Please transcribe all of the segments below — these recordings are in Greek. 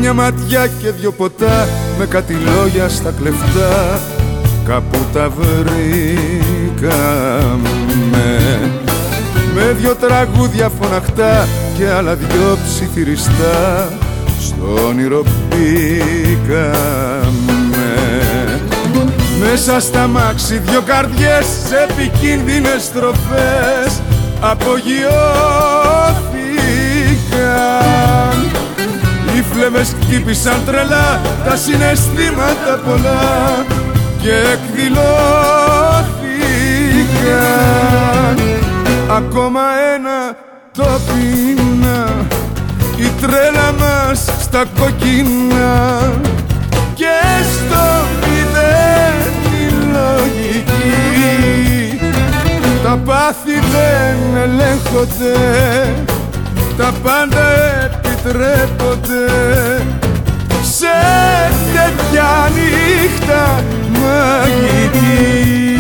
μια ματιά και δυο ποτά, με κάτι λόγια στα κλεφτά, κάπου τα βρήκαμε. Με δυο τραγούδια φωναχτά και άλλα δυο ψιθυριστά, στο όνειρο μπήκαμε. Μέσα στα μάξι δυο καρδιές σε επικίνδυνες στροφές απογειώθηκαν. Οι φλέβες χτύπησαν τρελά, τα συναισθήματα πολλά και εκδηλώθηκαν. Ακόμα ένα το πείνα, η τρέλα μας στα κόκκινα, και στο μηδέν η λογική. Τα πάθη δεν ελέγχονται, τα πάντα επιτρέπονται σε τέτοια νύχτα μαγική.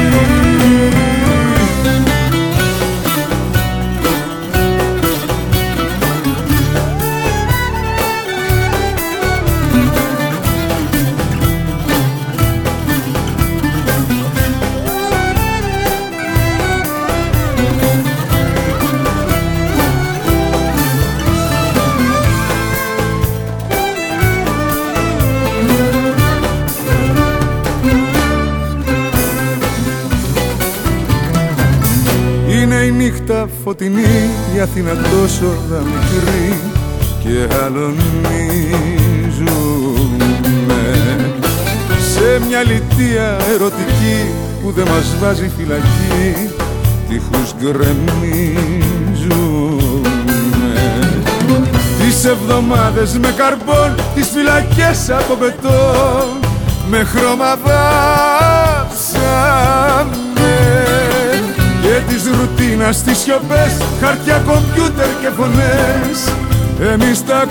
Είναι η νύχτα φωτεινή, η Αθήνα τόσο μικρή και αλωνίζουμε σε μια λιτία ερωτική που δεν μας βάζει φυλακή, τείχους γκρεμίζουμε. Τις εβδομάδες με καρμπόν, τις φυλακές από μπετόν, με χρώμα βάψαμε. Και της ρουτίνας τις σιωπές, χαρτιά, κομπιούτερ και φωνές, εμείς τα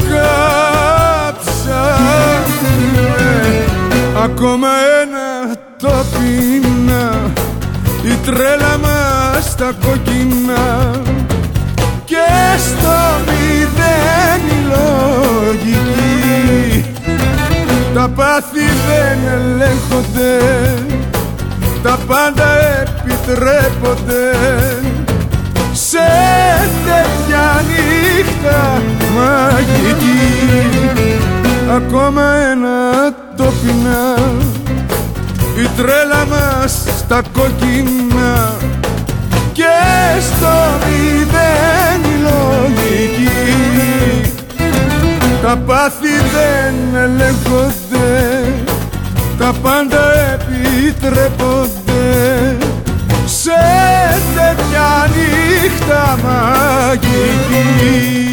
κάψαμε. Ακόμα ένα το πείνα, η τρέλα μας τα κόκκινα, και στο μηδέν η λογική. Τα πάθη δεν ελέγχονται, τα πάντα επιτρέπονται σε τέτοια νύχτα μαγική. Ακόμα ένα το πεινά, η τρέλα μας στα κόκκινα, και στο μηδέν η λογική. Τα πάθη δεν ελέγχονται, τα πάντα επιτρέπονται σε τέτοια νύχτα μαγική.